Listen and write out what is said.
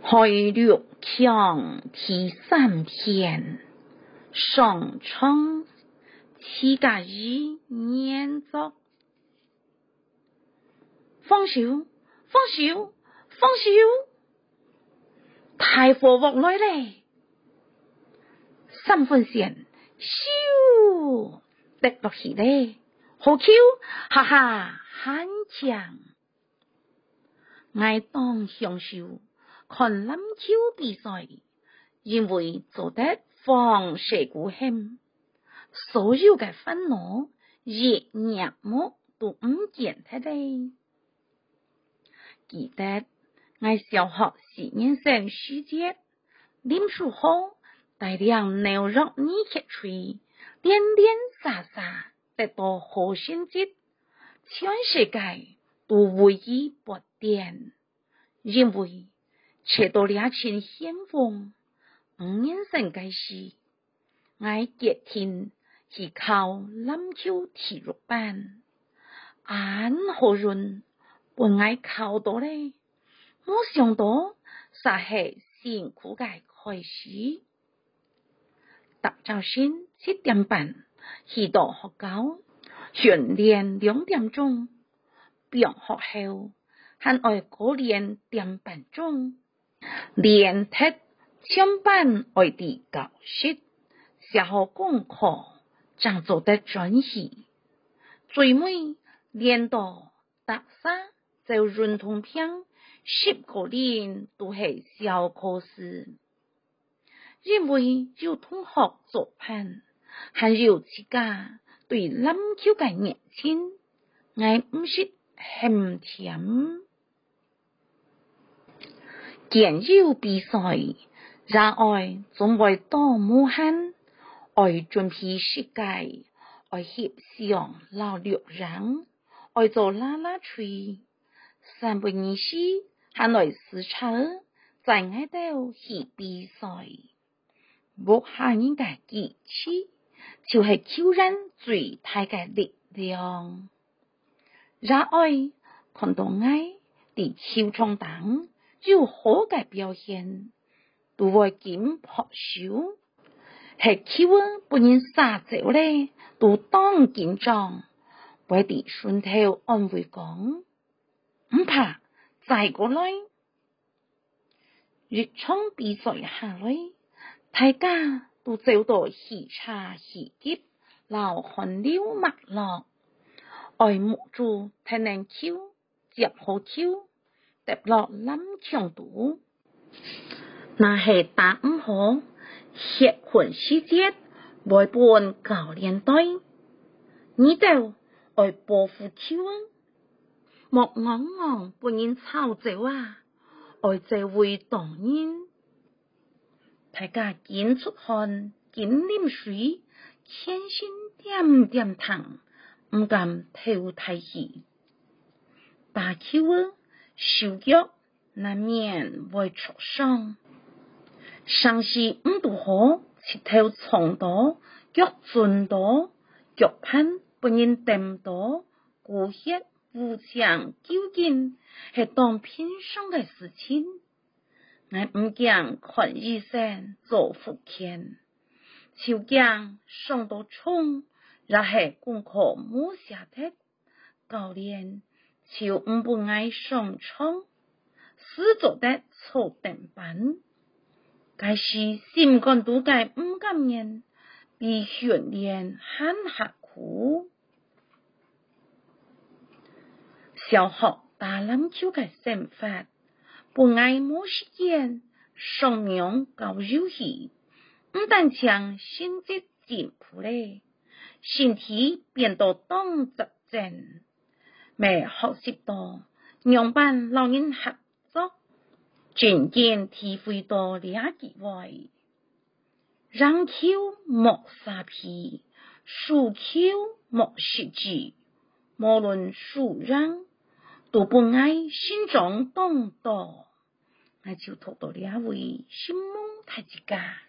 海陆强第三篇，上苍七甲一年作。放手，放手，放手！大火鑊來咧，三分線，咻，滴落去咧，好 Q， 哈哈，很強。我當享受看籃球比賽，因為做得放射股險，所有嘅煩惱、熱熱幕都唔見得咧。記得我小學4年生暑假，念書好，大量牛肉泥鐵錘，連連灑灑，得到好成績，全世界都為之不點，因為切到兩千險風，5年生嘅時，我決定去考籃球體育班，好運本我考到咧，冇想到實係辛苦嘅開始。搭早先7點半去到學校訓練2點鐘，上學後還愛過練1點鐘，練踢上班愛啲教室，寫好功課，正做得準時，最尾練到搭沙就運動片10個年都係小考試，因為有同學作伴，還有自家對籃球嘅熱情，我唔識很甜。見有比賽，然愛總會多無限，愛準備設計，愛翕相留錄人，愛做啦啦吹，3不2時還來試車，在我度去比賽。木下人嘅機器，就係挑戰最大嘅力量。然愛看到我喺球場等有好嘅表現，都會緊撲手，係球不能撒走咧，都當緊張，為啲順頭安慰講，唔怕，再過來。一場比賽下來，大家都走到喜茶喜結，留汗流墨落，愛目住睇能球，接好球，跌落籃牆度。那係打唔好，血汗時節，會伴教練隊，你就愛保護球，莫昂昂不能抄走啊！愛這會當然，大家緊出汗，緊啉水，全身點點疼，唔敢透太氣。打球手腳難免會挫傷，上時唔都好，切頭衝多，腳轉多，腳攀不能掂多，骨血互相糾緊，係當平常嘅事情。我唔驚看醫生做復健，就驚上到衝，也係功課冇寫得，教練就唔不愛上場，死做得錯定班。該是心肝都該唔甘願，比訓練很刻苦。小學打籃球嘅生法，不愛冇時間，上面搞遊戲，唔但將成績進步咧，身體變到當責任，未學習到兩班老人合作，漸漸體會到兩機會，讓球莫撒皮，輸球莫失志，無論輸讓，都不愛心中動盪，我就讀到兩位心夢太之家。